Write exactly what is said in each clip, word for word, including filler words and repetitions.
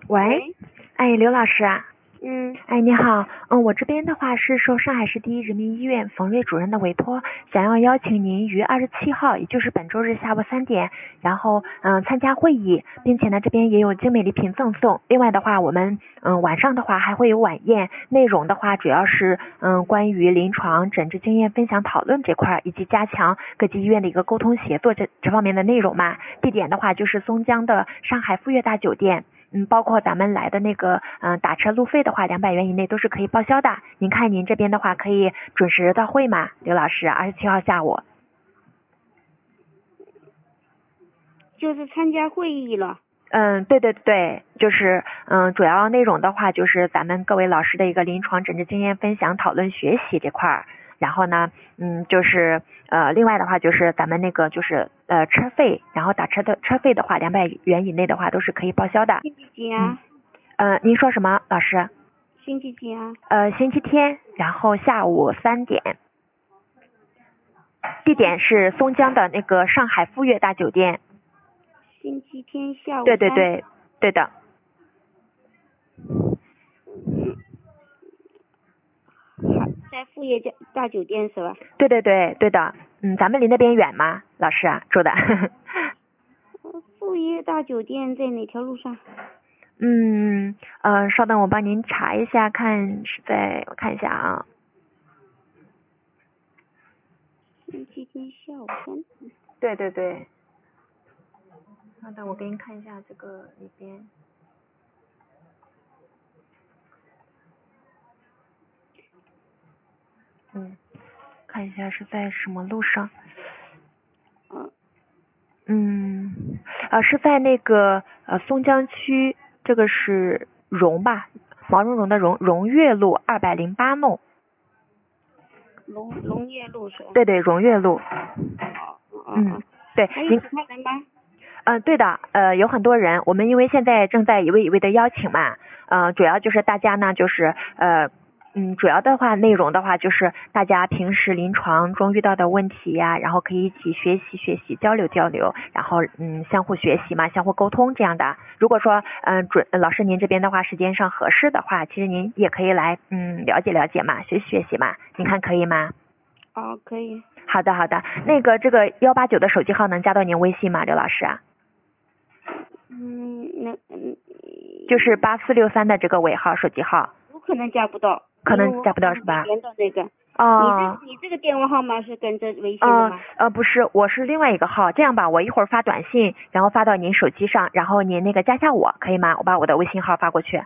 喂，哎，刘老师啊。 嗯， 哎，你好，嗯，我这边的话是受上海市第一人民医院冯瑞主任的委托，想要邀请您于二十七号，也就是本周日下午三点，然后嗯参加会议，并且呢这边也有精美礼品赠送。另外的话，我们嗯晚上的话还会有晚宴，内容的话主要是嗯关于临床诊治经验分享讨论这块，以及加强各级医院的一个沟通协作这这方面的内容嘛。地点的话就是松江的上海富悦大酒店。嗯，包括咱们来的那个，嗯，打车路费的话，两百元以内都是可以报销的。您看您这边的话，可以准时到会吗，刘老师？二十七号下午。 就是参加会议了。 嗯，对对对，就是嗯，主要内容的话就是咱们各位老师的一个临床诊治经验分享、讨论、学习这块儿。然后呢，嗯，就是呃，另外的话就是咱们那个就是呃车费，然后打车的车费的话，两百元以内的话都是可以报销的。 星期几啊？ 嗯、呃，您说什么，老师？ 星期几啊？ 呃，星期天，然后下午三点，地点是松江的那个上海富悦大酒店。 星期天下午。 对对对，对的。 好，在富悦大大酒店是吧？ 对对对对的，嗯，咱们离那边远吗，老师啊，住的？ 富悦大酒店在哪条路上？ 嗯呃，稍等，我帮您查一下，看是在，我看一下啊。 星期天下午三点。 对对对。稍等，我给您看一下这个里边。嗯，看一下是在什么路上。 嗯。 嗯，呃，是在那个呃松江区，这个是荣吧，毛茸茸的荣，荣悦路二百零八弄。 龙龙悦路是吧？ 对对，荣悦路。 哦哦嗯，对。 还有其他人吗？ 嗯、呃，对的，呃，有很多人，我们因为现在正在一位一位的邀请嘛，呃，主要就是大家呢，就是呃。嗯，主要的话内容的话就是大家平时临床中遇到的问题呀、啊，然后可以一起学习学习交流交流，然后嗯相互学习嘛，相互沟通这样的。如果说嗯、呃、准老师您这边的话时间上合适的话，其实您也可以来嗯了解了解嘛，学习学习嘛，您看可以吗？ 哦，可以。 好的好的，那个这个幺八九的手机号能加到您微信吗，刘老师啊？ 嗯，那嗯就是八四六三的这个尾号手机号。 有可能加不到。 可能加不到是吧？ 连到那个。 哦。 你这你这个电话号码是跟着微信的吗？ 呃呃不是，我是另外一个号。这样吧，我一会儿发短信，然后发到您手机上，然后您那个加下我，可以吗？我把我的微信号发过去。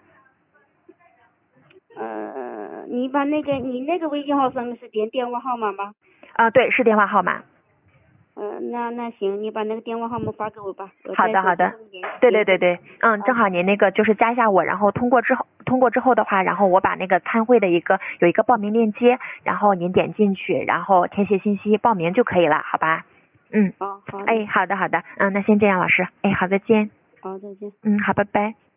呃，你把那个你那个微信号上面是连电话号码吗？ 啊、呃，对，是电话号码。 嗯、呃，那那行，你把那个电话号码发给我吧。 好的好的，对对对对，嗯，正好您那个就是加一下我，然后通过之后通过之后的话，然后我把那个参会的一个有一个报名链接，然后您点进去，然后填写信息报名就可以了，好吧？嗯。 哦好。 哎，好的好的，嗯，那先这样，老师，哎，好，再见。 好，再见。 嗯，好，拜拜。